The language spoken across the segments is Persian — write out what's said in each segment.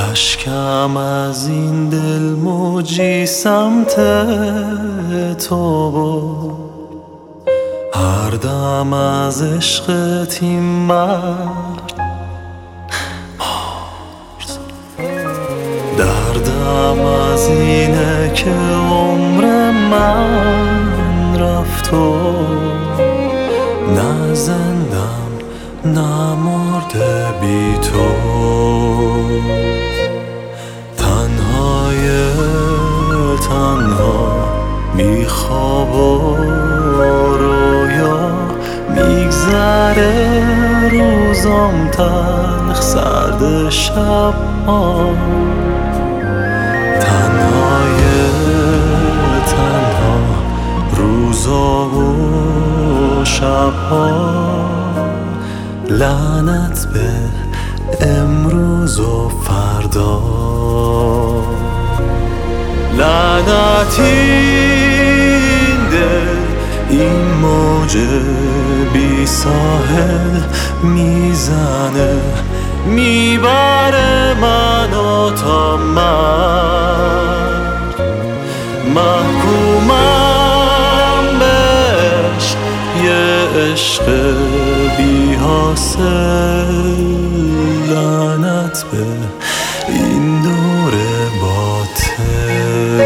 اشکم از این دل موجی سمت تو بود، هر دم از عشقت این مرد دردم از اینه که عمر من رفت و نه زندم نه مرده بی تو. تنها میخواب و رویا میگذره روزام تلخ سرد شب ها. تنها روزا و شب ها، لعنت به امروز و فردا. لعنت این دل این موج بی ساحل میزنه میبره منو تا مرگ. محکومم بهش یه عشق بی حاصل. لعنت به این دور باطل.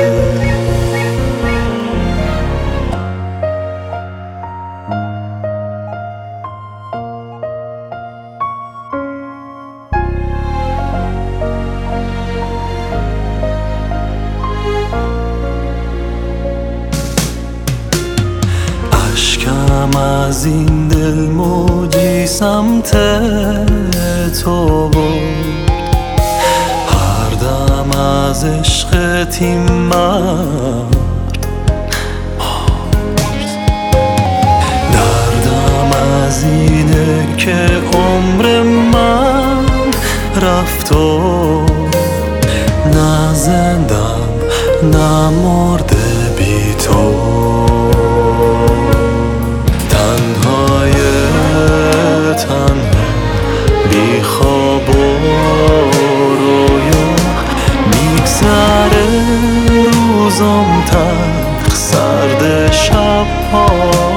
اشکم از این دل موجی سمت تو بود، هر دم از عشقت این مرد دردم از اینه که عمر من رفت و نه زندم نه مرده بی تو. بی خواب و رویا میگذره روزم تلخ سرد شب ها.